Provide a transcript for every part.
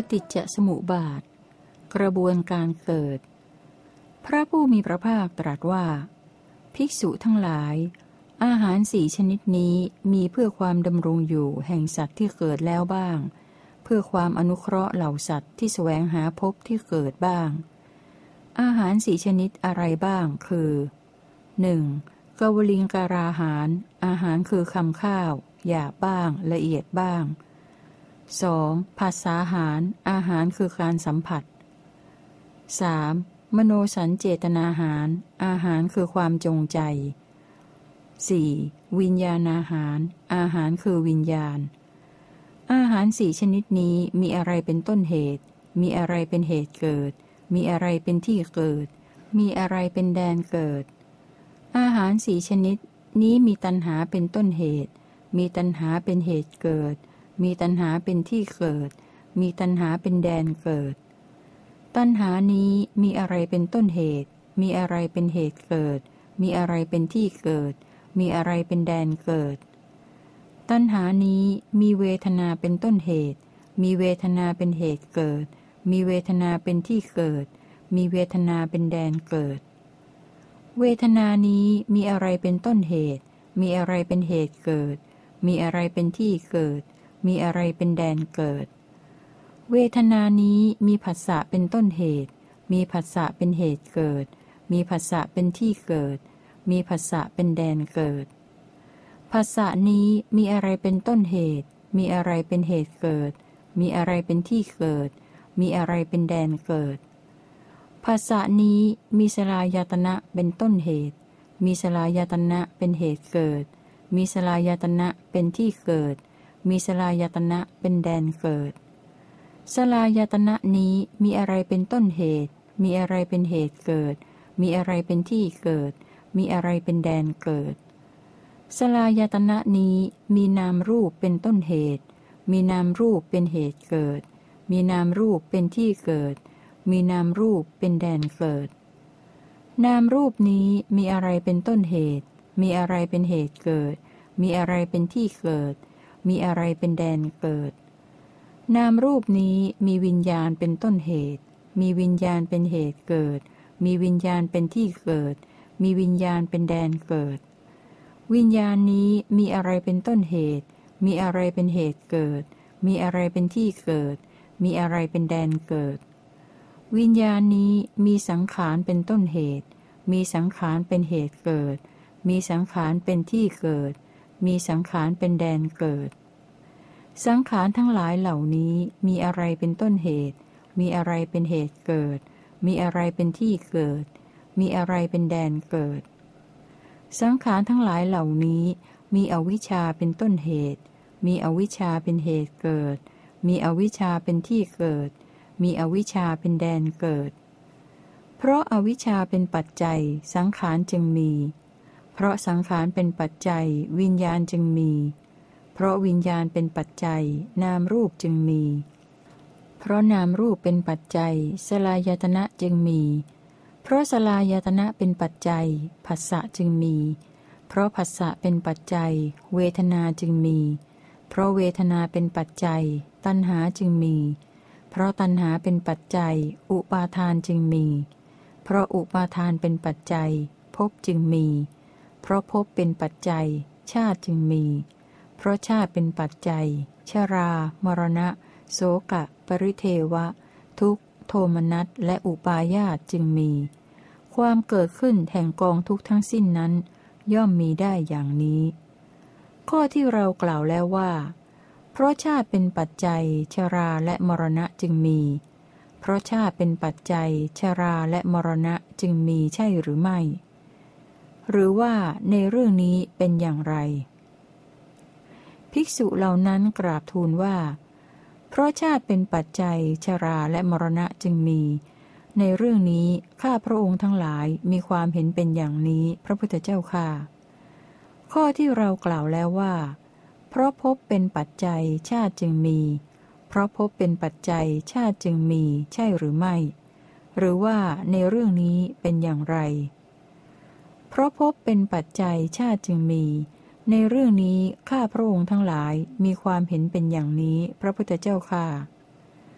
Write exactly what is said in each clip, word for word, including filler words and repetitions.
ฏิจจสมุปบาทกระบวนการเกิดพระผู้มีพระภาคตรัสว่าภิกษุทั้งหลายอาหารสี่ชนิดนี้มีเพื่อความดำรงอยู่แห่งสัตว์ที่เกิดแล้วบ้างเพื่อความอนุเคราะห์เหล่าสัตว์ที่แสวงหาภพที่เกิดบ้างอาหารสี่ชนิดอะไรบ้างคือ หนึ่ง. กวลิงการาหารอาหารคือคำข้าวหยาบบ้างละเอียดบ้าง สอง. ผัสสาหารอาหารคือการสัมผัส สาม. มโนสัญเจตนาหารอาหารคือความจงใจ สี่. วิญญาณอาหารอาหารคือวิญญาณอาหารสี่ชนิดนี้มีอะไรเป็นต้นเหตุมีอะไรเป็นเหตุเกิดมีอะไรเป็นที่เกิดมีอะไรเป็นแดนเกิดอาหารสี่ชนิดนี้มีตัณหาเป็นต้นเหตุมีตัณหาเป็นเหตุเกิดมีตัณหาเป็นที่เกิดมีตัณหาเป็นแดนเกิดตัณหานี้มีอะไรเป็นต้นเหตุมีอะไรเป็นเหตุเกิดมีอะไรเป็นที่เกิดมีอะไรเป็นแดนเกิดตัณหานี้มีเวทนาเป็นต้นเหตุมีเวทนาเป็นเหตุเกิดมีเวทนาเป็นที่เกิดมีเวทนาเป็นแดนเกิดเวทนานี้มีอะไรเป็นต้นเหตุมีอะไรเป็นเหตุเกิดมีอะไรเป็นที่เกิดมีอะไรเป็นแดนเกิดเวทนานี้มีผัสสะเป็นต้นเหตุมีผัสสะเป็นเหตุเกิดมีผัสสะเป็นที่เกิดมีผัสสะเป็นแดนเกิดผัสสะนี้มีอะไรเป็นต้นเหตุมีอะไรเป็นเหตุเกิดมีอะไรเป็นที่เกิดมีอะไรเป็นแดนเกิดผัสสะนี้มีสลายตนะเป็นต้นเหตุมีสลายตนะเป็นเหตุเกิดมีสลายตนะเป็นที่เกิดมีสลายตนะเป็นแดนเกิดสลายตนะนี้มีอะไรเป็นต้นเหตุมีอะไรเป็นเหตุเกิดมีอะไรเป็นที่เกิดมีอะไรเป็นแดนเกิดสลายตนะนี้มีนามรูปเป็นต้นเหตุมีนามรูปเป็นเหตุเกิดมีนามรูปเป็นที่เกิดมีนามรูปเป็นแดนเกิดนามรูปนี้มีอะไรเป็นต้นเหตุมีอะไรเป็นเหตุเกิดมีอะไรเป็นที่เกิดมีอะไรเป็นแดนเกิดนามรูปนี้มีวิญญาณเป็นต้นเหตุมีวิญญาณเป็นเหตุเกิดมีวิญญาณเป็นที่เกิดมีวิญญาณเป็นแดนเกิดวิญญาณนี้มีอะไรเป็นต้นเหตุมีอะไรเป็นเหตุเกิดมีอะไรเป็นที่เกิดมีอะไรเป็นแดนเกิดวิญญาณนี้มีสังขารเป็นต้นเหตุมีสังขารเป็นเหตุเกิดมีสังขารเป็นที่เกิดมีสังขารเป็นแดนเกิดสังขารทั้งหลายเหล่านี้มีอะไรเป็นต้นเหตุมีอะไรเป็นเหตุเกิดมีอะไรเป็นที่เกิดมีอะไรเป็นแดนเกิดสังขารทั้งหลายเหล่านี้มีอวิชชาเป็นต้นเหตุมีอวิชชาเป็นเหตุเกิดมีอวิชชาเป็นที่เกิดมีอวิชชาเป็นแดนเกิดเพราะอวิชชาเป็นปัจจัยสังขารจึงมีเพราะสังขารเป็นปัจจัยวิญญาณจึงมีเพราะวิญญาณเป็นปัจจัยนามรูปจึงมีเพราะนามรูปเป็นปัจจัยสลายตนะจึงมีเพราะสลายตนะเป็นปัจจัยผัสสะจึงมีเพราะผัสสะเป็นปัจจัยเวทนาจึงมีเพราะเวทนาเป็นปัจจัยตัณหาจึงมีเพราะตัณหาเป็นปัจจัยอุปาทานจึงมีเพราะอุปาทานเป็นปัจจัยภพจึงมีเพราะภพเป็นปัจจัยชาติจึงมีเพราะชาติเป็นปัจจัยชรามรณะโสกะปริเทวะทุกข์โทมนัสและอุปาญาตจึงมีความเกิดขึ้นแห่งกองทุกข์ทั้งสิ้นนั้นย่อมมีได้อย่างนี้ข้อที่เรากล่าวแล้วว่าเพราะชาติเป็นปัจจัยชราและมรณะจึงมีเพราะชาติเป็นปัจจัยชราและมรณะจึงมีใช่หรือไม่หรือว่าในเรื่องนี้เป็นอย่างไรภิกษุเหล่านั้นกราบทูลว่าเพราะชาติเป็นปัจจัยชราและมรณะจึงมีในเรื่องนี้ข้าพระองค์ทั้งหลายมีความเห็นเป็นอย่างนี้พระพุทธเจ้าข้าข้อที่เรากล่าวแล้วว่าเพราะภพเป็นปัจจัยชาติจึงมีเพราะภพเป็นปัจจัยชาติจึงมีใช่หรือไม่หรือว่าในเรื่องนี้เป็นอย่างไรเพราะภพเป็นปัจจัยชาติจึงมีในเรื่องนี้ข้าพระองค์ทั้งหลายมีความเห็นเป็นอย่างนี้พระพุทธเจ้าข้า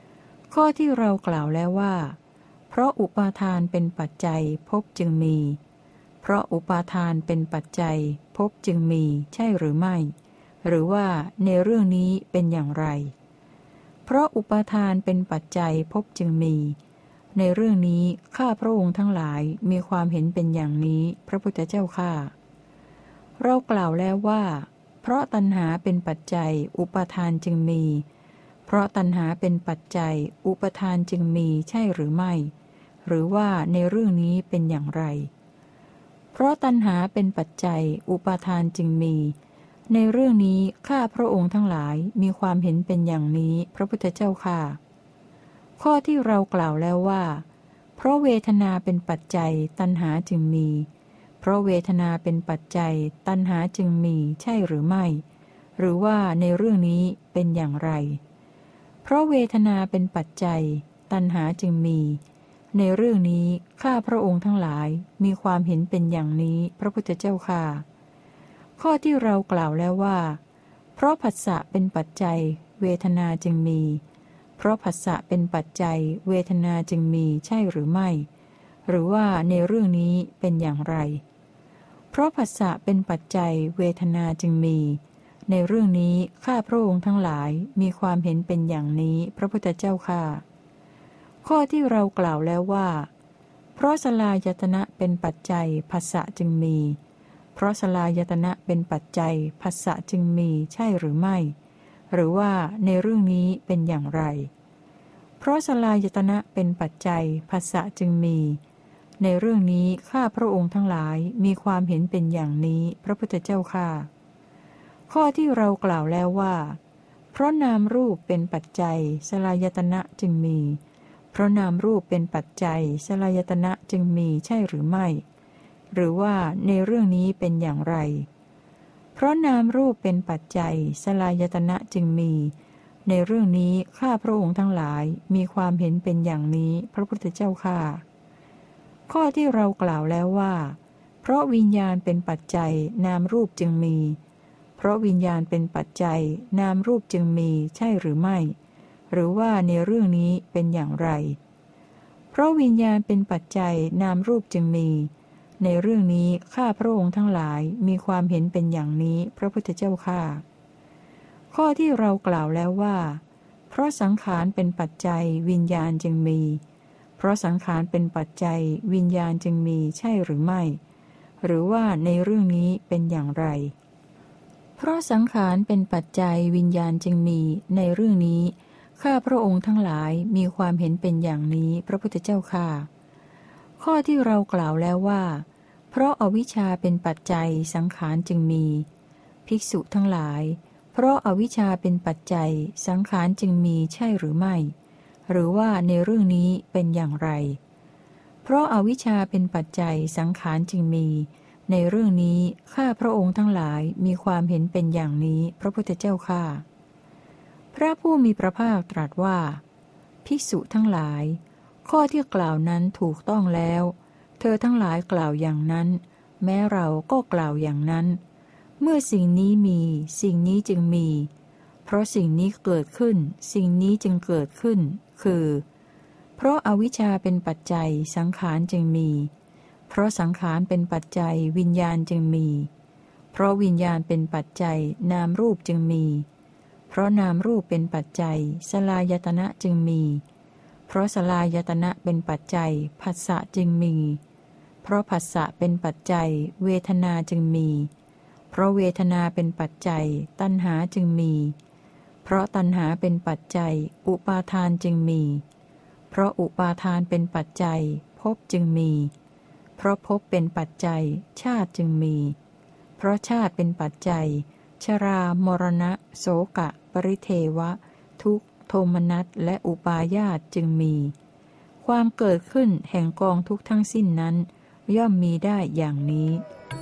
ข้อที่เรากล่าวแล้วว่าเพราะอุปาทานเป็นปัจจัยภพจึงมีเพราะอุปาทานเป็นปัจจัยภพจึงมีใช่หรือไม่หรือว่าในเรื่องนี้เป็นอย่างไรเพราะอุปาทานเป็นปัจจัยภพจึงมีในเรื่องนี้ข้าพระองค์ทั้งหลายมีความเห็นเป็นอย่างนี้พระพุทธเจ้าข้าเรากล่าวแล้วว่าเพราะตัณหาเป็นปัจจัยอุปาทานจึงมีเพราะตัณหาเป็นปัจจัยอุปาทานจึงมีใช่หรือไม่หรือว่าในเรื่องนี้เป็นอย่างไรเพราะตัณหาเป็นปัจจัยอุปาทานจึงมีในเรื่องนี้ข้าพระองค์ทั้งหลายมีความเห็นเป็นอย่างนี้พระพุทธเจ้าข้าข้อที่เรากล่าวแล้วว่าเพราะเวทนาเป็นปัจจัยตัณหาจึงมีเพราะเวทนาเป็นปัจจัยตัณหาจึงมีใช่หรือไม่หรือว่าในเรื่องนี้เป็นอย่างไรเพราะเวทนาเป็นปัจจัยตัณหาจึงมีในเรื่องนี้ข้าพระองค์ทั้งหลายมีความเห็นเป็นอย่างนี้พระพุทธเจ้าข้าข้อที่เรากล่าวแล้วว่าเพราะผัสสะเป็นปัจจัยเวทนาจึงมีเพราะผัสสะเป็นปัจจัยเวทนาจึงมีใช่หรือไม่หรือว่าในเรื่องนี้เป็นอย่างไรเพราะผัสสะเป็นปัจจัยเวทนาจึงมีในเรื่องนี้ข้าพระองค์ทั้งหลายมีความเห็นเป็นอย่างนี้พระพุทธเจ้าข้าข้อที่เรากล่าวแล้วว่าเพราะสลายตนะเป็นปัจจัยผัสสะจึงมีเพราะสลายตนะเป็นปัจจัยผัสสะจึงมีใช่หรือไม่หรือว่าในเรื่องนี้เป็นอย่างไรเพราะสลายตนะเป็นปัจจัยผัสสะจึงมีในเรื่องนี้ข้าพระองค์ทั้งหลายมีความเห็นเป็นอย่างนี้พระพุทธเจ้าข้าข้อที่เรากล่าวแล้วว่าเพราะนามรูปเป็นปัจจัยสลายตนะจึงมีเพราะนามรูปเป็นปัจจัยสลายตนะจึงมีใช่หรือไม่หรือว่าในเรื่องนี้เป็นอย่างไรเพราะนามรูปเป็นปัจจัยสลายตนะจึงมีในเรื่องนี้ข้าพระองค์ทั้งหลายมีความเห็นเป็นอย่างนี้พระพุทธเจ้าข้าข้อที่เรากล่าวแล้วว่าเพราะวิญญาณเป็นปัจจัยนามรูปจึงมีเพราะวิญญาณเป็นปัจจัยนามรูปจึงมีใช่หรือไม่หรือว่าในเรื่องนี้เป็นอย่างไรเพราะวิญญาณเป็นปัจจัยนามรูปจึงมีในเรื่องนี้ข้าพระองค์ทั้งหลายมีความเห็นเป็นอย่างนี้พระพุทธเจ้าข้าข้อที่เรากล่าวแล้วว่าเพราะสังขารเป็นปัจจัยวิญญาณจึงมีเพราะสังขารเป็นปัจจัยวิญญาณจึงมีใช่หรือไม่หรือว่าในเรื่องนี้เป็นอย่างไรเพราะสังขารเป็นปัจจัยวิญญาณจึงมีในเรื่องนี้ข้าพระองค์ทั้งหลายมีความเห็นเป็นอย่างนี้พระพุทธเจ้าข้าข้อที่เรากล่าวแล้วว่าเพราะอวิชชาเป็นปัจจัยสังขารจึงมีภิกษุทั้งหลายเพราะอวิชชาเป็นปัจจัยสังขารจึงมีใช่หรือไม่หรือว่าในเรื่องนี้เป็นอย่างไรเพราะอวิชชาเป็นปัจจัยสังขารจึงมีในเรื่องนี้ข้าพระองค์ทั้งหลายมีความเห็นเป็นอย่างนี้พระพุทธเจ้าข้าพระผู้มีพระภาคตรัสว่าภิกษุทั้งหลายข้อที่กล่าวนั้นถูกต้องแล้วเธอทั้งหลายกล่าวอย่างนั้นแม้เราก็กล่าวอย่างนั้นเมื่อสิ่งนี้มีสิ่งนี้จึงมีเพราะสิ่งนี้เกิดขึ้นสิ่งนี้จึงเกิดขึ้นคือเพราะอวิชชาเป็นปัจจัยสังขารจึงมีเพราะสังขารเป็นปัจจัยวิญญาณจึงมีเพราะวิญญาณเป็นปัจจัยนามรูปจึงมีเพราะนามรูปเป็นปัจจัยสลายตนะจึงมีเพราะสลายตนะเป็นปัจจัยผัสสะจึงมีเพราะผัสสะเป็นปัจจัยเวทนาจึงมีเพราะเวทนาเป็นปัจจัยตัณหาจึงมีเพราะตัณหาเป็นปัจจัยอุปาทานจึงมีเพราะอุปาทานเป็นปัจจัยภพจึงมีเพราะภพเป็นปัจจัยชาติจึงมีเพราะชาติเป็นปัจจัยชรามรณะโสกะปริเทวะทุกขโทมนัสและอุปาญาตจึงมีความเกิดขึ้นแห่งกองทุกข์ทั้งสิ้นนั้นย่อมมีได้อย่างนี้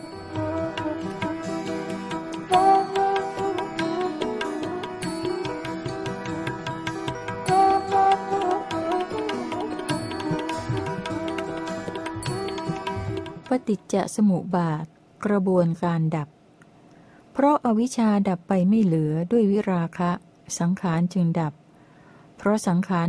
ปฏิจจสมุปบาทกระบวนการดับเพราะอวิชชาดับไปไม่เหลือด้วยวิราคะสังขารจึงดับเพราะสังขารดับ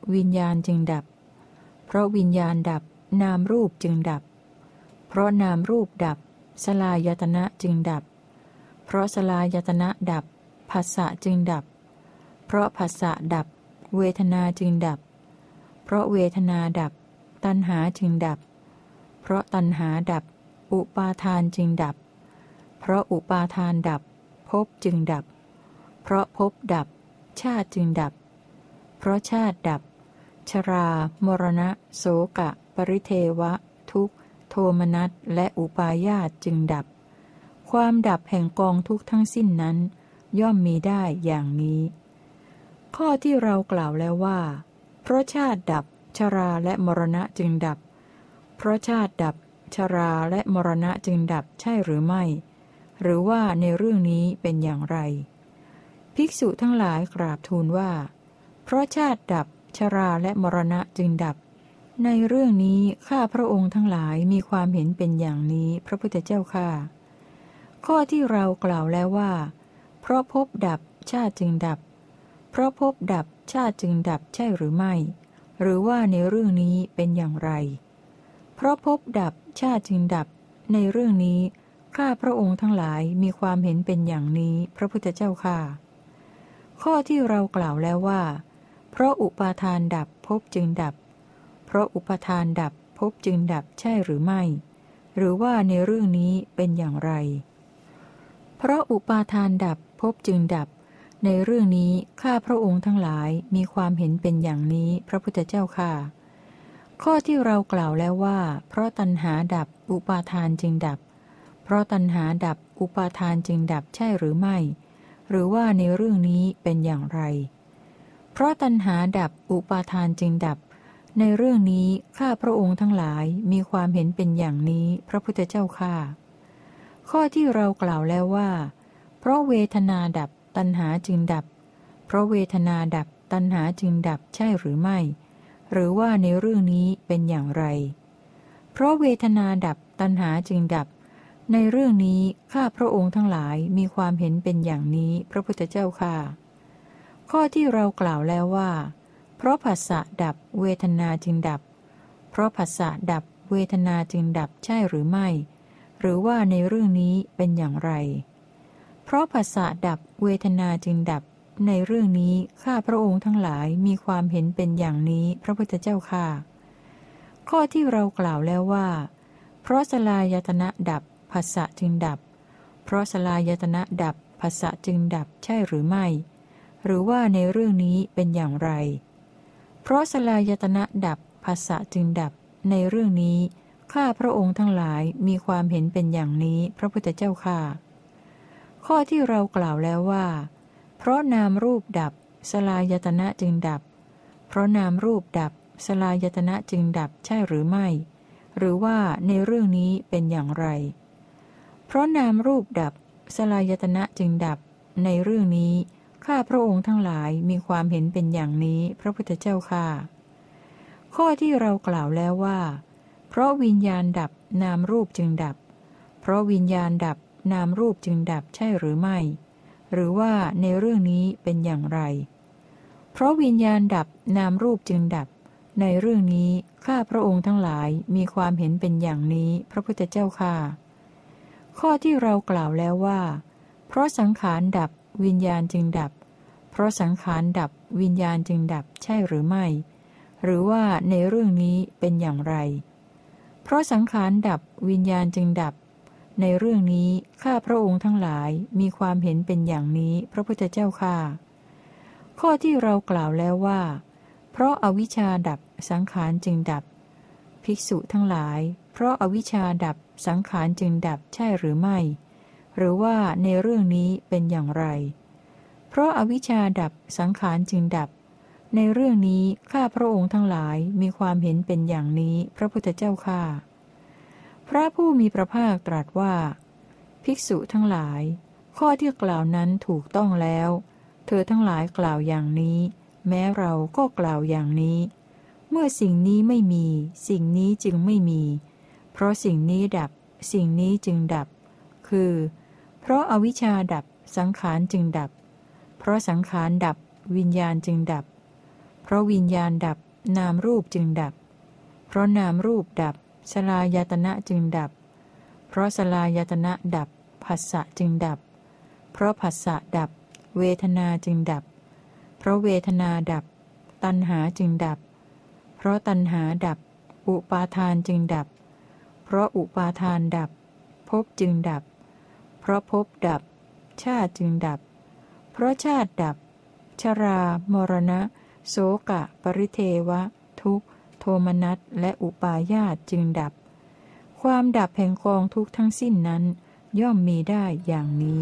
วิญญาณจึงดับเพราะวิญญาณดับนามรูปจึงดับเพราะนามรูปดับสลายตนะจึงดับเพราะสลายตนะดับผัสสะจึงดับเพราะผัสสะดับเวทนาจึงดับเพราะเวทนาดับตัณหาจึงดับเพราะตัณหาดับอุปาทานจึงดับเพราะอุปาทานดับภพจึงดับเพราะภพดับชาติจึงดับเพราะชาติดับชรามรณะโสกะปริเทวะทุกข์โทมนัสและอุปาญาตจึงดับความดับแห่งกองทุกข์ทั้งสิ้นนั้นย่อมมีได้อย่างนี้ข้อที่เรากล่าวแล้วว่าเพราะชาติดับชราและมรณะจึงดับเพราะชาติดับชราและมรณะจึงดับใช่หรือไม่หรือว่าในเรื่องนี้เป็นอย่างไรภิกษุทั้งหลายกราบทูลว่าเพราะชาติดับชราและมรณะจึงดับในเรื่องนี้ข้าพระองค์ทั้งหลายมีความเห็นเป็นอย่างนี้พระพุทธเจ้าข้าข้อที่เรากล่าวแล้วว่าเพราะภพดับชาติจึงดับเพราะภพดับชาติจึงดับใช่หรือไม่หรือว่าในเรื่องนี้เป็นอย่างไรเพราะภพดับชาติจึงดับในเรื่องนี้ข้าพระองค์ทั้งหลายมีความเห็นเป็นอย่างนี้พระพุทธเจ้าข้าข้อที่เรากล่าวแล้วว่าเพราะอุปาทานดับภพจึงดับเพราะอุปาทานดับภพจึงดับใช่หรือไม่หรือว่าในเรื่องนี้เป็นอย่างไรเพราะอุปาทานดับภพจึงดับในเรื่องนี้ข้าพระองค์ทั้งหลายมีความเห็นเป็นอย่างนี้พระพุทธเจ้าข้าข้อที่เรากล่าวแล้วว่าเพราะตัณหาดับอุปาทานจึงดับเพราะตัณหาดับอุปาทานจึงดับใช่หรือไม่หรือว่าในเรื่องนี้เป็นอย่างไรเพราะตัณหาดับอุปาทานจึงดับในเรื่องนี้ข้าพระองค์ทั้งหลายมีความเห็นเป็นอย่างนี้พระพุทธเจ้าข้าข้อที่เรากล่าวแล้วว่าเพราะเวทนาดับตัณหาจึงดับเพราะเวทนาดับตัณหาจึงดับใช่หรือไม่หรือว่าในเรื่องนี้เป็นอย่างไรเพราะเวทนาดับตัณหาจึงดับในเรื่องนี้ข้าพระองค์ทั้งหลายมีความเห็นเป็นอย่างนี้พระพุทธเจ้าข้าข้อที่เรากล่าวแล้วว่าเพราะผัสสะดับเวทนาจึงดับเพราะผัสสะดับเวทนาจึงดับใช่หรือไม่หรือว่าในเรื่องนี้เป็นอย่างไรเพราะผัสสะดับเวทนาจึงดับในเรื่องนี้ข้าพระองค์ทั้งหลายมีความเห็นเป็นอย่างนี้พระพุทธเจ้าข้าข้อที่เรากล่าวแล้วว่าเพราะสลายตนะดับผัสสะจึงดับเพราะสลายตนะดับผัสสะจึงดับใช่หรือไม่หรือว่าในเรื่องนี้เป็นอย่างไรเพราะสลายตนะดับผัสสะจึงดับในเรื่องนี้ข้าพระองค์ทั้งหลายมีความเห็นเป็นอย่างนี้พระพุทธเจ้าข้าข้อที่เรากล่าวแล้วว่าเพราะนามรูปดับสลายตนะจึงดับเพราะนามรูปดับสลายตนะจึงดับใช่หรือไม่หรือว่าในเรื่องนี้เป็นอย่างไรเพราะนามรูปดับสลายตนะจึงดับในเรื่องนี้ข้าพระองค์ทั้งหลายมีความเห็นเป็นอย่างนี้พระพุทธเจ้าข้าข้อที่เรากล่าวแล้วว่าเพราะวิญญาณดับนามรูปจึงดับเพราะวิญญาณดับนามรูปจึงดับใช่หรือไม่หรือว่าในเรื่องนี้เป็นอย่างไรเพราะวิญญาณดับนามรูปจึงดับในเรื่องนี้ข้าพระองค์ทั้งหลายมีความเห็นเป็นอย่างนี้พระพุทธเจ้าข้าข้อที่เรากล่าวแล้วว่าเพราะสังขารดับวิญญาณจึงดับเพราะสังขารดับวิญญาณจึงดับใช่หรือไม่หรือว่าในเรื่องนี้เป็นอย่างไรเพราะสังขารดับวิญญาณจึงดับในเรื่องนี้ข้าพระองค์ทั้งหลายมีความเห็นเป็นอย่างนี้พระพุทธเจ้าข้าข้อที่เรากล่าวแล้วว่าเพราะอวิชชาดับสังขารจึงดับภิกษุทั้งหลายเพราะอวิชชาดับสังขารจึงดับใช่หรือไม่หรือว่าในเรื่องนี้เป็นอย่างไรเพราะอวิชชาดับสังขารจึงดับในเรื่องนี้ข้าพระองค์ทั้งหลายมีความเห็นเป็นอย่างนี้พระพุทธเจ้าข้าพระผู้มีพระภาคตรัสว่าภิกษุทั้งหลายข้อที่กล่าวนั้นถูกต้องแล้วเธอทั้งหลายกล่าวอย่างนี้แม้เราก็กล่าวอย่างนี้เมื่อสิ่งนี้ไม่มีสิ่งนี้จึงไม่มีเพราะสิ่งนี้ดับสิ่งนี้จึงดับคือเพราะอวิชชาดับสังขารจึงดับเพราะสังขารดับวิญญาณจึงดับเพราะวิญญาณดับนามรูปจึงดับเพราะนามรูปดับสลายตนะจึงดับเพราะสลายตนะดับผัสสะจึงดับเพราะผัสสะดับเวทนาจึงดับเพราะเวทนาดับตัณหาจึงดับเพราะตัณหาดับอุปาทานจึงดับเพราะอุปาทานดับภพจึงดับเพราะภพดับชาติจึงดับเพราะชาติดับชรามรณะโสกะปริเทวะทุกข์โทมนัสและอุปาญาตจึงดับความดับแห่งกองทุกข์ทั้งสิ้นนั้นย่อมมีได้อย่างนี้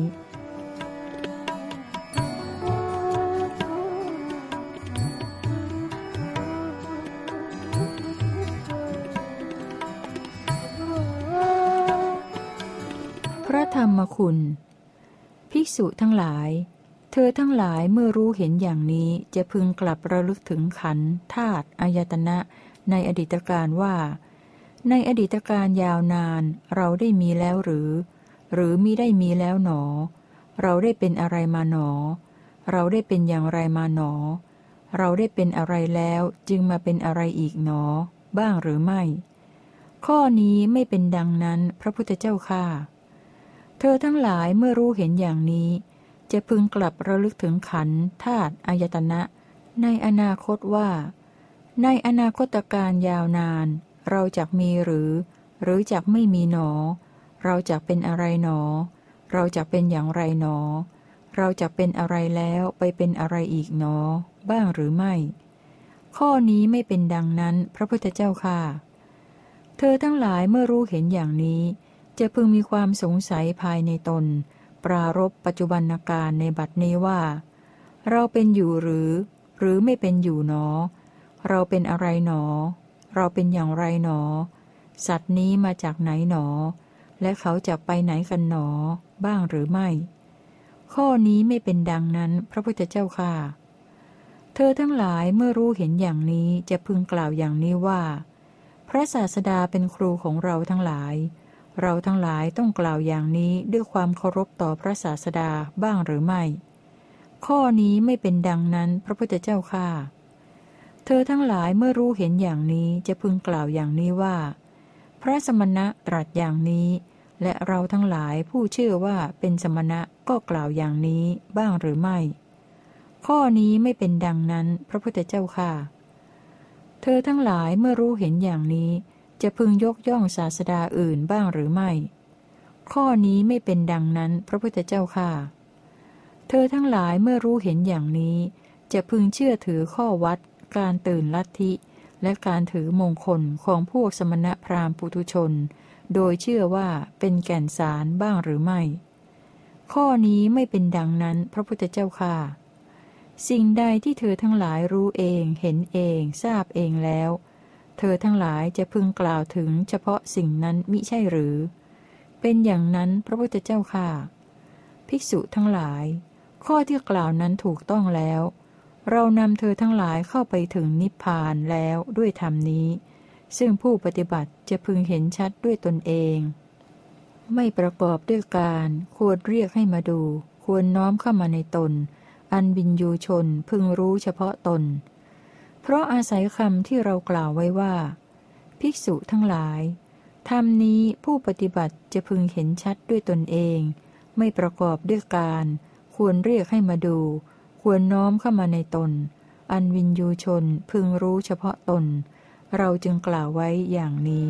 พระธรรมคุณภิกษุทั้งหลายเธอทั้งหลายเมื่อรู้เห็นอย่างนี้จะพึงกลับระลึกถึงขันธ์ธาตุอายตนะในอดีตการว่าในอดีตการยาวนานเราได้มีแล้วหรือหรือมิได้มีแล้วหนอเราได้เป็นอะไรมาหนอเราได้เป็นอย่างไรมาหนอเราได้เป็นอะไรแล้วจึงมาเป็นอะไรอีกหนอบ้างหรือไม่ข้อนี้ไม่เป็นดังนั้นพระพุทธเจ้าข้าเธอทั้งหลายเมื่อรู้เห็นอย่างนี้จะพึงกลับระลึกถึงขันธ์ธาตุอายตนะในอนาคตว่าในอนาคตการยาวนานเราจักมีหรือหรือจักไม่มีหนอเราจักเป็นอะไรหนอเราจักเป็นอย่างไรหนอเราจักเป็นอะไรแล้วไปเป็นอะไรอีกหนอบ้างหรือไม่ข้อนี้ไม่เป็นดังนั้นพระพุทธเจ้าค่ะเธอทั้งหลายเมื่อรู้เห็นอย่างนี้จะพึงมีความสงสัยภายในตนปรารภปัจจุบันการในบัดนี้ว่าเราเป็นอยู่หรือหรือไม่เป็นอยู่หนอเราเป็นอะไรหนอเราเป็นอย่างไรหนอสัตว์นี้มาจากไหนหนอและเขาจะไปไหนกันหนอบ้างหรือไม่ข้อนี้ไม่เป็นดังนั้นพระพุทธเจ้าค่ะเธอทั้งหลายเมื่อรู้เห็นอย่างนี้จะพึงกล่าวอย่างนี้ว่าพระศาสดาเป็นครูของเราทั้งหลายเราทั้งหลายต้องกล่าวอย่างนี้ด้วยความเคารพต่อพระศาสดาบ้างหรือไม่ข้อนี้ไม่เป็นดังนั้นพระพุทธเจ้าค่ะเธอทั้งหลายเมื่อรู้เห็นอย่างนี้จะพึงกล่าวอย่างนี้ว่าพระสมณะตรัสอย่างนี้และเราทั้งหลายผู้เชื่อว่าเป็นสมณะก็กล่าวอย่างนี้บ้างหรือไม่ข้อนี้ไม่เป็นดังนั้นพระพุทธเจ้าค่ะเธอทั้งหลายเมื่อรู้เห็นอย่างนี้จะพึงยกย่องศาสดาอื่นบ้างหรือไม่ข้อนี้ไม่เป็นดังนั้นพระพุทธเจ้าค่ะเธอทั้งหลายเมื่อรู้เห็นอย่างนี้จะพึงเชื่อถือข้อวัดการตื่นลัทธิและการถือมงคลของพวกสมณพราหมณ์ปุถุชนโดยเชื่อว่าเป็นแก่นสารบ้างหรือไม่ข้อนี้ไม่เป็นดังนั้นพระพุทธเจ้าค่ะสิ่งใดที่เธอทั้งหลายรู้เองเห็นเองทราบเองแล้วเธอทั้งหลายจะพึงกล่าวถึงเฉพาะสิ่งนั้นมิใช่หรือเป็นอย่างนั้นพระพุทธเจ้าค่ะภิกษุทั้งหลายข้อที่กล่าวนั้นถูกต้องแล้วเรานำเธอทั้งหลายเข้าไปถึงนิพพานแล้วด้วยธรรมนี้ซึ่งผู้ปฏิบัติจะพึงเห็นชัดด้วยตนเองไม่ประกอบด้วยการควรเรียกให้มาดูควรน้อมเข้ามาในตนอันวินยูชนพึงรู้เฉพาะตนเพราะอาศัยคำที่เรากล่าวไว้ว่าภิกษุทั้งหลายธรรมนี้ผู้ปฏิบัติจะพึงเห็นชัดด้วยตนเองไม่ประกอบด้วยการควรเรียกให้มาดูควรน้อมเข้ามาในตนอันวินยูชนพึงรู้เฉพาะตนเราจึงกล่าวไว้อย่างนี้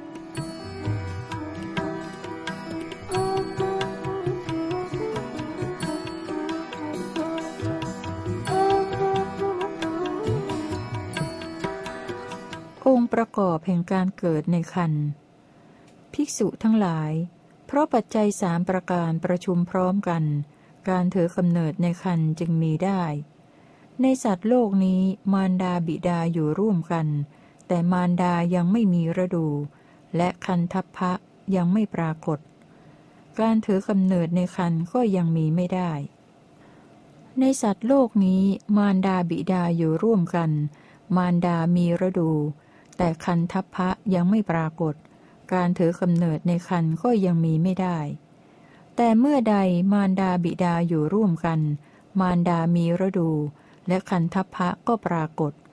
องค์ประกอบแห่งการเกิดในครรภ์ภิกษุทั้งหลายเพราะปัจจัยสามประการประชุมพร้อมกันการถือกำเนิดในครรภ์จึงมีได้ในสัตว์โลกนี้มารดาบิดาอยู่ร่วมกันแต่มารดายังไม่มีฤดูและคันทัพพะยังไม่ปรากฏการถือกำเนิดในครรภ์ก็ยังมีไม่ได้ในสัตว์โลกนี้มารดาบิดาอยู่ร่วมกันมารดามีฤดูแต่คันทัพพะยังไม่ปรากฏการถือกำเนิดในครรภ์ก็ยังมีไม่ได้แต่เมื่อใดมารดาบิดาอยู่ร่วมกันมารดามีฤดูและคันทัพพะก็ปรากฏ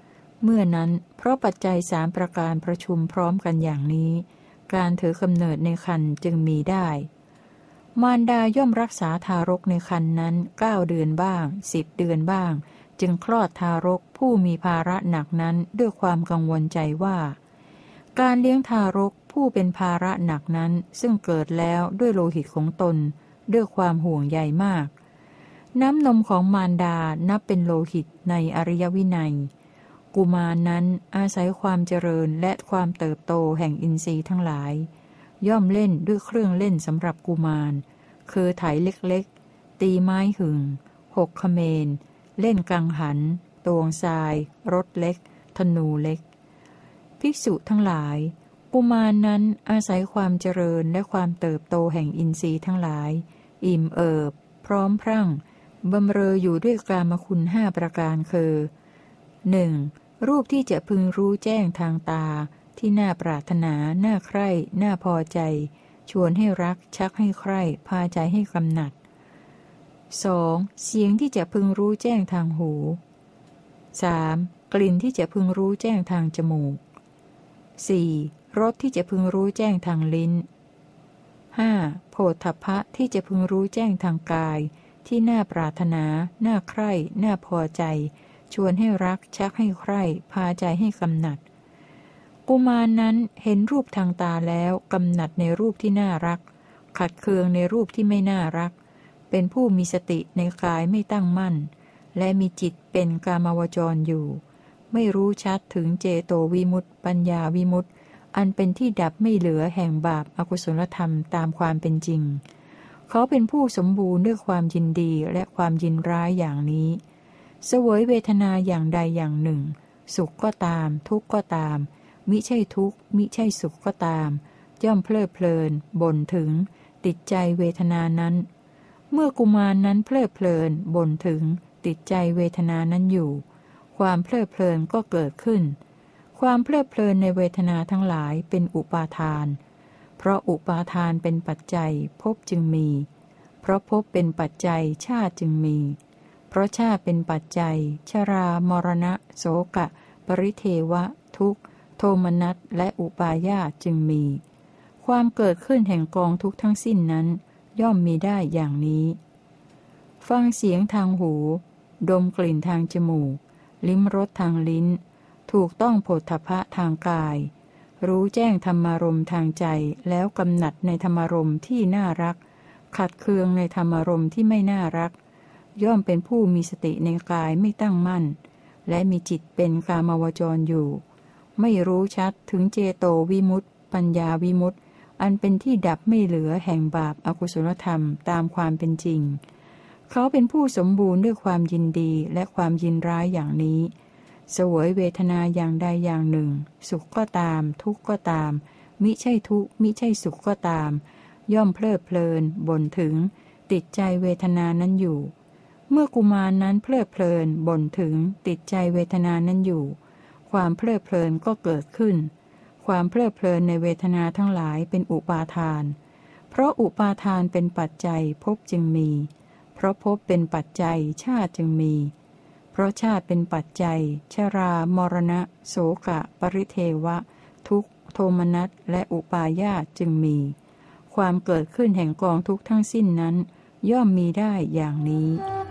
เมื่อนั้นเพราะปัจจัยสามประการประชุมพร้อมกันอย่างนี้การถือกำเนิดในครรภ์จึงมีได้มารดาย่อมรักษาทารกในครรภ์นั้นเก้าเดือนบ้างสิบเดือนบ้างจึงคลอดทารกผู้มีภาระหนักนั้นด้วยความกังวลใจว่าการเลี้ยงทารกผู้เป็นภาระหนักนั้นซึ่งเกิดแล้วด้วยโลหิตของตนด้วยความห่วงใยมากน้ำนมของมารดานับเป็นโลหิตในอริยวินัยกุมารนั้นอาศัยความเจริญและความเติบโตแห่งอินทรีย์ทั้งหลายย่อมเล่นด้วยเครื่องเล่นสำหรับกุมารคือไถเล็กๆตีไม้หึงหกเขมรเล่นกังหันตวงทรายรถเล็กธนูเล็กภิกษุทั้งหลายกุมารนั้นอาศัยความเจริญและความเติบโตแห่งอินทรีย์ทั้งหลายอิ่มเอิบพร้อมพรั่งบำเรออยู่ด้วยกามคุณห้าประการคือ หนึ่ง. รูปที่จะพึงรู้แจ้งทางตาที่น่าปรารถนาน่าใคร่น่าพอใจชวนให้รักชักให้ใคร่พาใจให้กำหนัด สอง. เสียงที่จะพึงรู้แจ้งทางหู สาม. กลิ่นที่จะพึงรู้แจ้งทางจมูก สี่. รสที่จะพึงรู้แจ้งทางลิ้น ห้า. โผฏฐัพพะที่จะพึงรู้แจ้งทางกายที่น่าปรารถนาน่าใคร่น่าพอใจชวนให้รักชักให้ใคร่พาใจให้กำหนัดกุมารนั้นเห็นรูปทางตาแล้วกำหนัดในรูปที่น่ารักขัดเคืองในรูปที่ไม่น่ารักเป็นผู้มีสติในกายไม่ตั้งมั่นและมีจิตเป็นกามวจรอยู่ไม่รู้ชัดถึงเจโตวิมุตติปัญญาวิมุตติอันเป็นที่ดับไม่เหลือแห่งบาปอกุศลธรรมตามความเป็นจริงเขาเป็นผู้สมบูรณ์ด้วยความยินดีและความยินร้ายอย่างนี้เสวยเวทนาอย่างใดอย่างหนึ่งสุขก็ตามทุกข์ก็ตามมิใช่ทุกข์มิใช่สุขก็ตามย่อมเพลิดเพลินบ่นถึงติดใจเวทนานั้นเมื่อกุมารนั้นเพลิดเพลินบ่นถึงติดใจเวทนานั้นอยู่ความเพลิดเพลินก็เกิดขึ้นความเพลิดเพลินในเวทนาทั้งหลายเป็นอุปาทานเพราะอุปาทานเป็นปัจจัยภพจึงมีเพราะภพเป็นปัจจัยชาติจึงมีเพราะชาติเป็นปัจจัยชรามรณะโสกะปริเทวะทุกข์โทมนัสและอุปาญาสจึงมีความเกิดขึ้นแห่งกองทุกข์ทั้งสิ้นนั้นย่อมมีได้อย่างนี้ฟังเสียงทางหูดมกลิ่นทางจมูกลิ้มรสทางลิ้นถูกต้องโผฏฐัพพะทางกายรู้แจ้งธรรมารมณ์ทางใจแล้วกำหนัดในธรรมารมณ์ที่น่ารักขัดเคืองในธรรมารมณ์ที่ไม่น่ารักย่อมเป็นผู้มีสติในกายไม่ตั้งมั่นและมีจิตเป็นกามวจรอยู่ไม่รู้ชัดถึงเจโตวิมุตติปัญญาวิมุตติอันเป็นที่ดับไม่เหลือแห่งบาปอกุศลธรรมตามความเป็นจริงเขาเป็นผู้สมบูรณ์ด้วยความยินดีและความยินร้ายอย่างนี้เสวยเวทนาอย่างใดอย่างหนึ่งสุขก็ตามทุกข์ก็ตามมิใช่ทุกข์มิใช่สุขก็ตามย่อมเพลิดเพลินบ่นถึงติดใจเวทนานั้นอยู่เมื่อกุมารนั้นเพลิดเพลินบ่นถึงติดใจเวทนานั้นอยู่ความเพลิดเพลินก็เกิดขึ้นความเพลิดเพลินในเวทนาทั้งหลายเป็นอุปาทานเพราะอุปาทานเป็นปัจจัยภพจึงมีเพราะภพเป็นปัจจัยชาติจึงมีเพราะชาติเป็นปัจจัยชรามรณะโสกะปริเทวะทุกข์โทมนัสและอุปาญาสจึงมีความเกิดขึ้นแห่งกองทุกข์ทั้งสิ้นนั้นย่อมมีได้อย่างนี้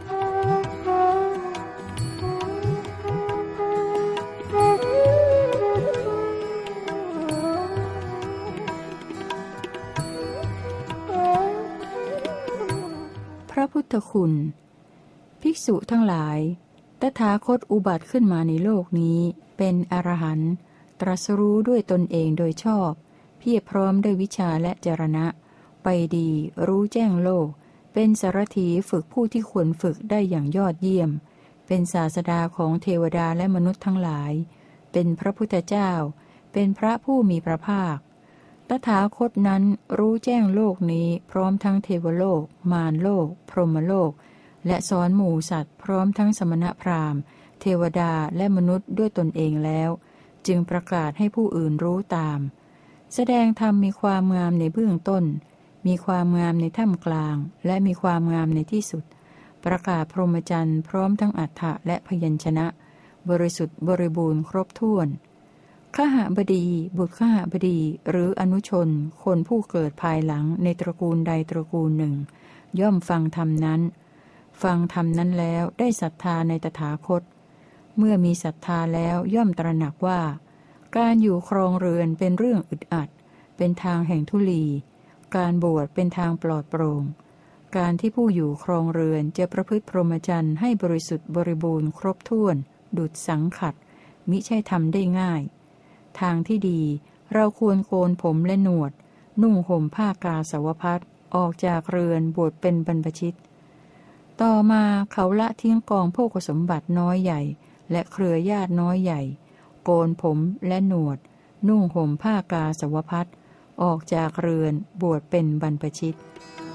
พระพุทธคุณภิกษุทั้งหลายตถาคตอุบัติขึ้นมาในโลกนี้เป็นอรหันต์ตรัสรู้ด้วยตนเองโดยชอบเพียรพร้อมด้วยวิชาและจรณะไปดีรู้แจ้งโลกเป็นสารถีฝึกผู้ที่ควรฝึกได้อย่างยอดเยี่ยมเป็นศาสดาของเทวดาและมนุษย์ทั้งหลายเป็นพระพุทธเจ้าเป็นพระผู้มีพระภาคตถาคตนั้นรู้แจ้งโลกนี้พร้อมทั้งเทวโลกมารโลกพรหมโลกและสอนหมู่สัตว์พร้อมทั้งสมณพราหมณ์เทวดาและมนุษย์ด้วยตนเองแล้วจึงประกาศให้ผู้อื่นรู้ตามแสดงธรรมมีความงามในเบื้องต้นมีความงามในท่ามกลางและมีความงามในที่สุดประกาศพรหมจรรย์พร้อมทั้งอัฏฐะและพยัญชนะบริสุทธิ์บริบูรณ์ครบถ้วนขหบดีบุตรขหบดีหรืออนุชนคนผู้เกิดภายหลังในตระกูลใดตระกูลหนึ่งย่อมฟังธรรมนั้นฟังธรรมนั้นแล้วได้ศรัทธาในตถาคตเมื่อมีศรัทธาแล้วย่อมตระหนักว่าการอยู่ครองเรือนเป็นเรื่องอึดอัดเป็นทางแห่งทุลีการบวชเป็นทางปลอดโปร่งการที่ผู้อยู่ครองเรือนจะประพฤติพรหมจรรย์ให้บริสุทธิ์บริบูรณ์ครบถ้วนดุจสังขัดมิใช่ทำได้ง่ายทางที่ดีเราควรโกนผมและหนวดนุ่งห่มผ้ากาสาวพัสออกจากเรือนบวชเป็นบรรพชิตต่อมาเขาละทิ้งกองโภคสมบัติน้อยใหญ่และเครือญาติน้อยใหญ่โกนผมและหนวดนุ่งห่มผ้ากาสาวพัสออกจากเรือนบวชเป็นบรรพชิต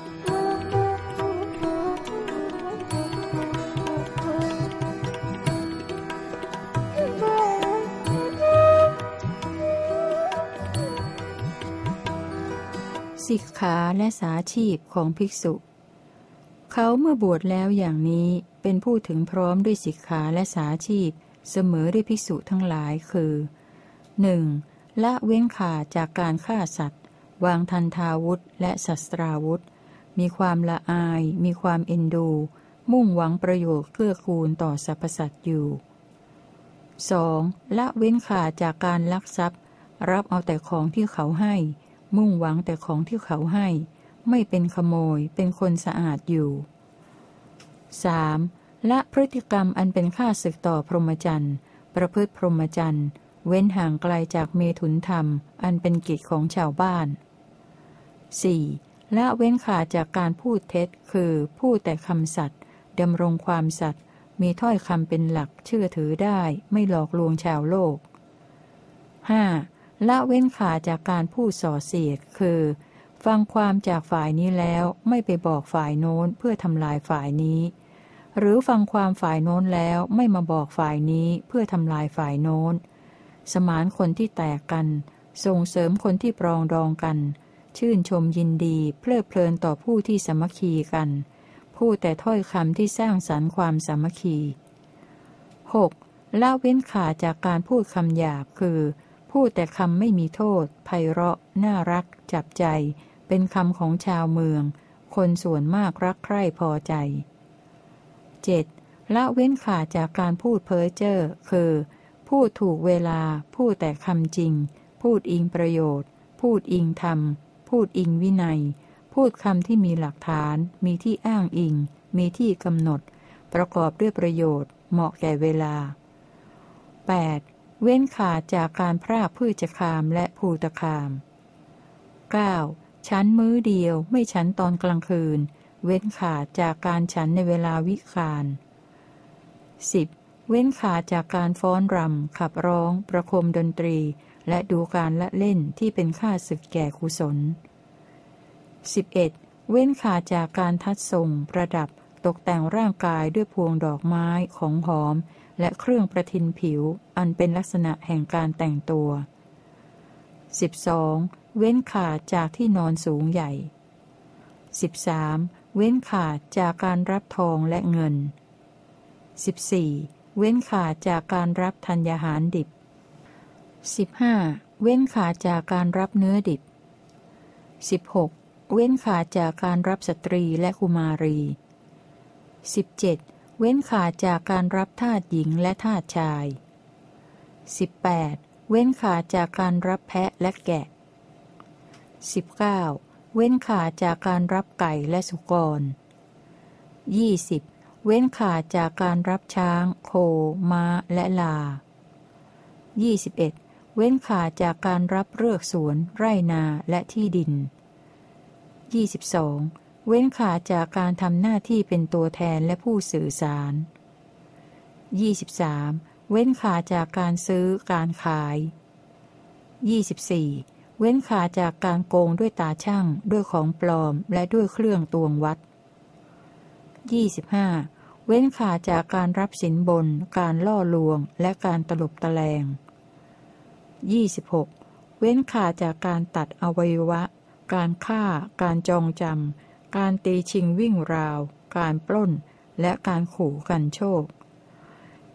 สิกขาและสาชีพของภิกษุเขาเมื่อบวชแล้วอย่างนี้เป็นผู้ถึงพร้อมด้วยสิกขาและสาชีพเสมอด้วยภิกษุทั้งหลายคือ หนึ่ง. ละเว้นขาดจากการฆ่าสัตว์วางทันทาวุธและศัสตราวุธมีความละอายมีความเอ็นดูมุ่งหวังประโยชน์เกื้อกูลต่อสรรพสัตว์อยู่ สอง. ละเว้นขาดจากการลักทรัพย์รับเอาแต่ของที่เขาให้มุ่งหวังแต่ของที่เขาให้ไม่เป็นขโมยเป็นคนสะอาดอยู่ สาม. ละพฤติกรรมอันเป็นข้าศึกต่อพรหมจรรย์ประพฤติพรหมจรรย์เว้นห่างไกลจากเมถุนธรรมอันเป็นกิจของชาวบ้าน สี่. ละเว้นขาดจากการพูดเท็จคือพูดแต่คำสัตย์ดำรงความสัตย์มีถ้อยคำเป็นหลักเชื่อถือได้ไม่หลอกลวงชาวโลก ห้า. ละเว้นขาดจากการพูดส่อเสียดคือฟังความจากฝ่ายนี้แล้วไม่ไปบอกฝ่ายโน้นเพื่อทำลายฝ่ายนี้หรือฟังความฝ่ายโน้นแล้วไม่มาบอกฝ่ายนี้เพื่อทำลายฝ่ายโน้นสมานคนที่แตกกันส่งเสริมคนที่ปรองดองกันชื่นชมยินดีเพลิดเพลินต่อผู้ที่สามัคคีกันพูดแต่ถ้อยคำที่สร้างสรรค์ความสามัคคี หก. ละเว้นขาดจากการพูดคำหยาบคือพูดแต่คำไม่มีโทษไพเราะน่ารักจับใจเป็นคำของชาวเมืองคนส่วนมากรักใคร่พอใจ เจ็ด. ละเว้นขาดจากการพูดเพ้อเจ้อคือพูดถูกเวลาพูดแต่คำจริงพูดอิงประโยชน์พูดอิงธรรมพูดอิงวินัยพูดคำที่มีหลักฐานมีที่อ้างอิงมีที่กำหนดประกอบด้วยประโยชน์เหมาะแก่เวลา แปด. เว้นขาดจากการพรากพืชคามและภูตคาม เก้า. ฉันมื้อเดียวไม่ฉันตอนกลางคืนเว้นขาดจากการฉันในเวลาวิกาล สิบ. เว้นขาดจากการฟ้อนรำขับร้องประโคมดนตรีและดูการละเล่นที่เป็นข้าศึกแก่กุศล สิบเอ็ด. เว้นขาดจากการทัดทรงประดับตกแต่งร่างกายด้วยพวงดอกไม้ของหอมและเครื่องประทินผิวอันเป็นลักษณะแห่งการแต่งตัว สิบสอง. เว้นขาดจากที่นอนสูงใหญ่ สิบสาม. เว้นขาดจากการรับทองและเงิน สิบสี่. เว้นขาดจากการรับธัญญาหารดิบ สิบห้า. เว้นขาดจากการรับเนื้อดิบ สิบหก. เว้นขาดจากการรับสตรีและกุมารี สิบเจ็ด. เว้นขาดจากการรับทาสหญิงและทาสชาย สิบแปด. เว้นขาดจากการรับแพะและแกะ สิบเก้า. เว้นขาดจากการรับไก่และสุกร ยี่สิบ. เว้นขาดจากการรับช้างโคม้าและลา ยี่สิบเอ็ด. เว้นขาดจากการรับเรือกสวนไร่นาและที่ดิน ยี่สิบสอง. เว้นขาดจากการทำหน้าที่เป็นตัวแทนและผู้สื่อสาร ยี่สิบสาม. เว้นขาดจากการซื้อการขาย ยี่สิบสี่. เว้นขาดจากการโกงด้วยตาช่างด้วยของปลอมและด้วยเครื่องตวงวัด ยี่สิบห้า. เว้นขาดจากการรับสินบนการล่อลวงและการตลบตะแลง ยี่สิบหก. เว้นขาดจากการตัดอวัยวะการฆ่าการจองจำการตีชิงวิ่งราวการปล้นและการขู่กันโชค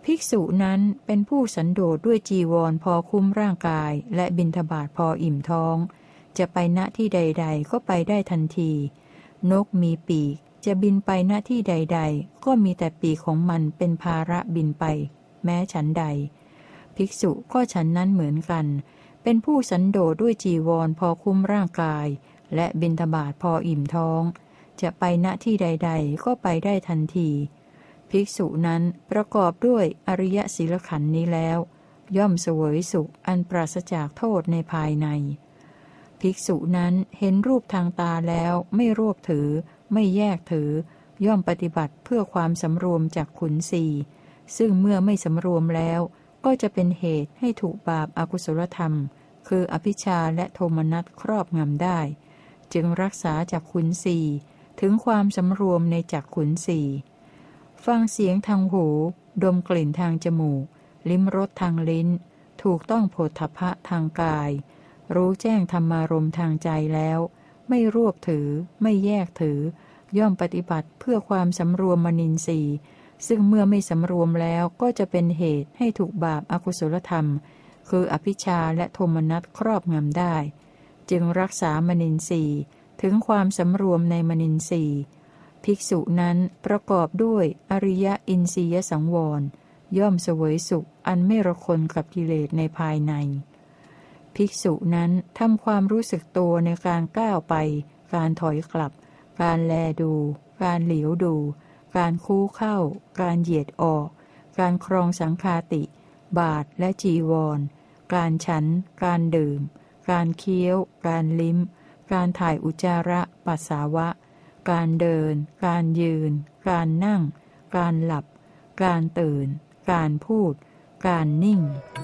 ภิกษุนั้นเป็นผู้สันโดษด้วยจีวรพอคุ้มร่างกายและบิณฑบาตพออิ่มท้องจะไปณที่ใดๆก็ไปได้ทันทีนกมีปีกจะบินไปณที่ใดๆก็มีแต่ปีกของมันเป็นภาระบินไปแม้ฉันใดภิกษุก็ฉันนั้นเหมือนกันเป็นผู้สันโดษด้วยจีวรพอคุ้มร่างกายและบิณฑบาตพออิ่มท้องจะไปณที่ใดๆก็ไปได้ทันทีภิกษุนั้นประกอบด้วยอริยศีลขันธ์นี้แล้วย่อมเสวยสุขอันปราศจากโทษในภายในภิกษุนั้นเห็นรูปทางตาแล้วไม่รวบถือไม่แยกถือย่อมปฏิบัติเพื่อความสำรวมจากขุนศีซึ่งเมื่อไม่สำรวมแล้วก็จะเป็นเหตุให้ถูกบาปอากุศลธรรมคืออภิชฌาและโทมนัสครอบงำได้จึงรักษาจากขุนศีถึงความสำรวมในจากขุนศีฟังเสียงทางหูดมกลิ่นทางจมูกลิ้มรสทางลิ้นถูกต้องโผฏฐัพพะทางกายรู้แจ้งธรรมารมณ์ทางใจแล้วไม่รวบถือไม่แยกถือย่อมปฏิบัติเพื่อความสำรวมมนินทรีย์ซึ่งเมื่อไม่สำรวมแล้วก็จะเป็นเหตุให้ถูกบาปอกุศลธรรมคืออภิชฌาและโทมนัสครอบงำได้จึงรักษามนินทรีย์ถึงความสำรวมในมนินทรีย์ภิกษุนั้นประกอบด้วยอริยอินทรียสังวรย่อมเสวยสุขอันไม่ระคนกับกิเลสในภายในภิกษุนั้นทำความรู้สึกตัวในการก้าวไปการถอยกลับการแลดูการเหลียวดูการคู่เข้าการเหยียดออกการครองสังฆาติ บาทและจีวรการฉันการดื่มการเคี้ยวการลิ้มการถ่ายอุจจาระปัสสาวะการเดินการยืนการนั่งการหลับการตื่นการพูดการนิ่ง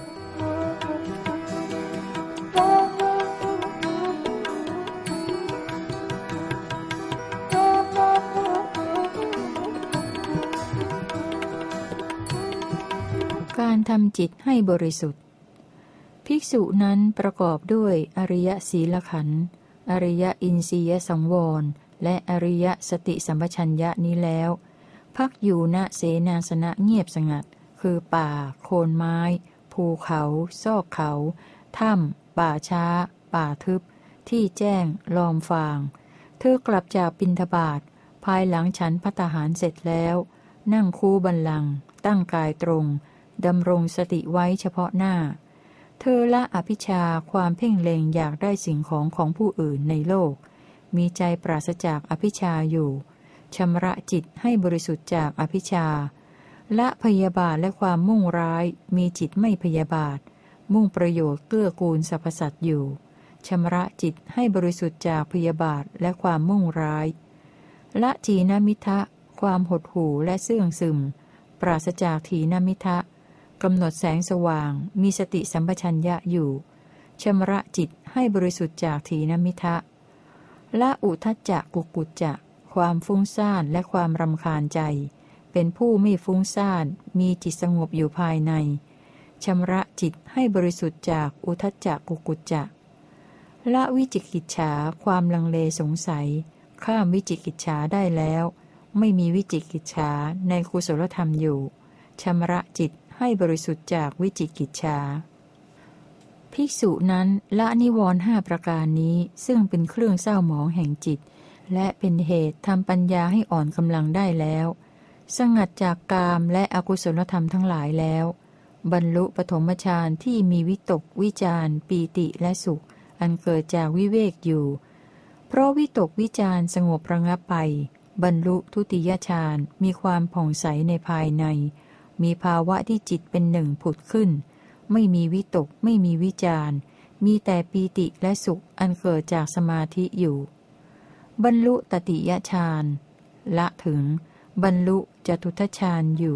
การทำจิตให้บริสุทธิ์ภิกษุนั้นประกอบด้วยอริยศีลขันธ์อริยอินทรียสังวรและอริยสติสัมปชัญญะนี้แล้วพักอยู่ณเสนาสนะเงียบสงัดคือป่าโคนไม้ภูเขาซอกเขาถ้ำป่าช้าป่าทึบที่แจ้งลอมฟางเธอกลับจากบิณฑบาตภายหลังฉันภัตตาหารเสร็จแล้วนั่งคูบัลลังก์ตั้งกายตรงดำรงสติไว้เฉพาะหน้าเธอละอภิชฌาความเพ่งเล็งอยากได้สิ่งของของผู้อื่นในโลกมีใจปราศจากอภิชฌาอยู่ชำระจิตให้บริสุทธิ์จากอภิชฌาละพยาบาทและความมุ่งร้ายมีจิตไม่พยาบาทมุ่งประโยชน์เกื้อกูลสรรพสัตว์อยู่ชำระจิตให้บริสุทธิ์จากพยาบาทและความมุ่งร้ายละถีนมิทะความหดหู่และเสื่องซึมปราศจากถีนมิทะกำหนดแสงสว่างมีสติสัมปชัญญะอยู่ชำระจิตให้บริสุทธิ์จากถีนมิทะละอุทธัจจะกุกุจจะความฟุ้งซ่านและความรำคาญใจเป็นผู้ไม่ฟุ้งซ่านมีจิตสงบอยู่ภายในชำระจิตให้บริสุทธิ์จากอุทธัจจะกุกุจจะละวิจิกิจฉาความลังเลสงสัยข้ามวิจิกิจฉาได้แล้วไม่มีวิจิกิจฉาในกุศลธรรมอยู่ชำระจิตให้บริสุทธิ์จากวิจิกิจฉาภิกษุนั้นละนิวรณ์ห้าประการนี้ซึ่งเป็นเครื่องเศร้าหมองแห่งจิตและเป็นเหตุทำปัญญาให้อ่อนกำลังได้แล้วสงัดจากกามและอกุศลธรรมทั้งหลายแล้วบรรลุปฐมฌานที่มีวิตกวิจารปีติและสุขอันเกิดจากวิเวกอยู่เพราะวิตกวิจารสงบระงับไปบรรลุทุติยฌานมีความผ่องใสในภายในมีภาวะที่จิตเป็นหนึ่งผุดขึ้นไม่มีวิตกไม่มีวิจารมีแต่ปีติและสุขอันเกิดจากสมาธิอยู่บรรลุตติยฌานละถึงบรรลุจตุตฌานอยู่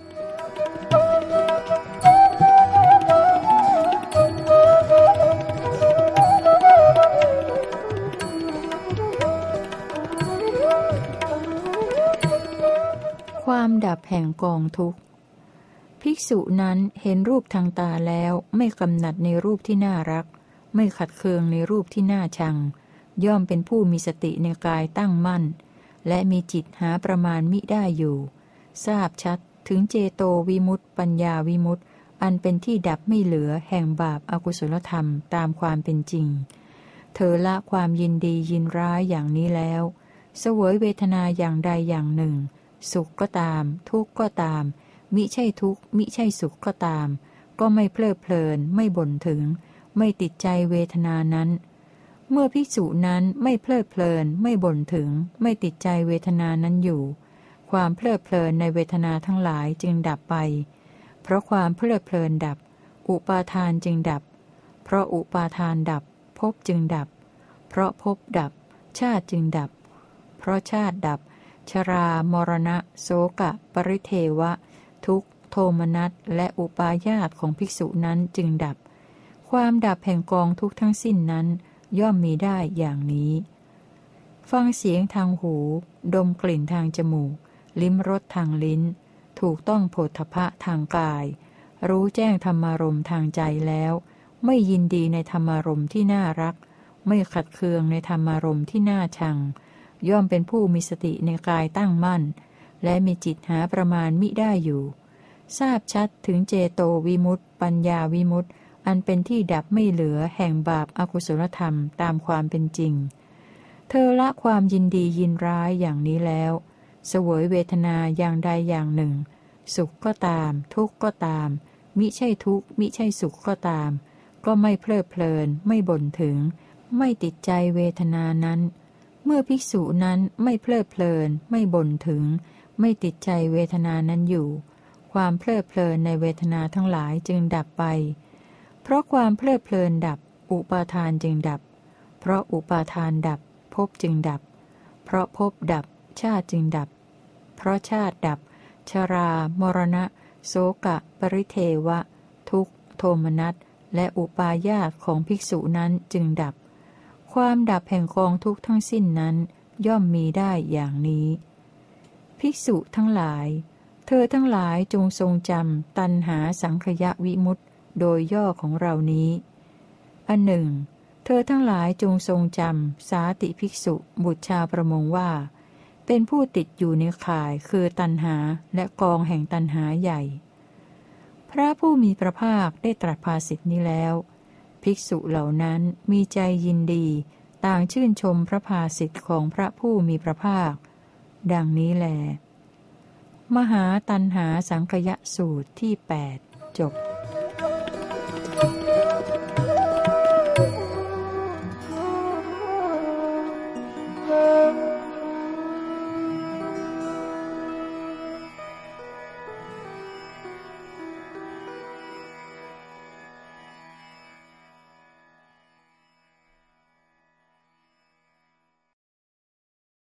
ความดับแห่งกองทุกข์ภิกษุนั้นเห็นรูปทางตาแล้วไม่กำหนัดในรูปที่น่ารักไม่ขัดเคืองในรูปที่น่าชังย่อมเป็นผู้มีสติในกายตั้งมั่นและมีจิตหาประมาณมิได้อยู่ทราบชัดถึงเจโตวิมุตติปัญญาวิมุตติอันเป็นที่ดับไม่เหลือแห่งบาปอกุศลธรรมตามความเป็นจริงเธอละความยินดียินร้ายอย่างนี้แล้วเสวยเวทนาอย่างใดอย่างหนึ่งสุขก็ตามทุกข์ก็ตามมิใช่ทุกข์มิใช่สุขก็ตามก็ไม่เพลิดเพลินไม่บ่นถึงไม่ติดใจเวทนานั้นเมื่อภิกษุนั้นไม่เพลิดเพลินไม่บ่นถึงไม่ติดใจเวทนานั้นอยู่ความเพลิดเพลินในเวทนาทั้งหลายจึงดับไปเพราะความเพลิดเพลินดับอุปาทานจึงดับเพราะอุปาทานดับภพจึงดับเพราะภพดับชาติจึงดับเพราะชาติดับชรามรณะโสกะปริเทวะทุกข์โทมนัสและอุปาญาตของภิกษุนั้นจึงดับความดับแห่งกองทุกข์ทั้งสิ้นนั้นย่อมมีได้อย่างนี้ฟังเสียงทางหูดมกลิ่นทางจมูกลิ้มรสทางลิ้นถูกต้องโผฏฐัพพะทางกายรู้แจ้งธรรมารมณ์ทางใจแล้วไม่ยินดีในธรรมารมณ์ที่น่ารักไม่ขัดเคืองในธรรมารมณ์ที่น่าชังย่อมเป็นผู้มีสติในกายตั้งมั่นและมีจิตหาประมาณมิได้อยู่ทราบชัดถึงเจโตวิมุตติปัญญาวิมุตติอันเป็นที่ดับไม่เหลือแห่งบาปอกุศลธรรมตามความเป็นจริงเธอละความยินดียินร้ายอย่างนี้แล้วเสวยเวทนาอย่างใดอย่างหนึ่งสุขก็ตามทุกข์ก็ตามมิใช่ทุกข์มิใช่สุขก็ตามก็ไม่เพลิดเพลินไม่บ่นถึงไม่ติดใจเวทนานั้นเมื่อภิกษุนั้นไม่เพลิดเพลินไม่บ่นถึงไม่ติดใจเวทนานั้นอยู่ความเพลิดเพลินในเวทนาทั้งหลายจึงดับไปเพราะความเพลิดเพลินดับอุปาทานจึงดับเพราะอุปาทานดับภพจึงดับเพราะภพดับชาติจึงดับเพราะชาติดับชรามรณะโสกะปริเทวะทุกข์โทมนัสและอุปาญาตของภิกษุนั้นจึงดับความดับแห่งกองทุกข์ทั้งสิ้นนั้นย่อมมีได้อย่างนี้ภิกษุทั้งหลายเธอทั้งหลายจงทรงจำตัณหาสังขยวิมุตติโดยย่อของเรานี้อันหนึ่งเธอทั้งหลายจงทรงจำสาติภิกษุบุตรชาวประมงว่าเป็นผู้ติดอยู่ในข่ายคือตัณหาและกองแห่งตัณหาใหญ่พระผู้มีพระภาคได้ตรัสภาษิตนี้แล้วภิกษุเหล่านั้นมีใจยินดีต่างชื่นชมพระภาษิตของพระผู้มีพระภาคดังนี้แลมหาตัณหาสังคยสูตรที่แปดจบ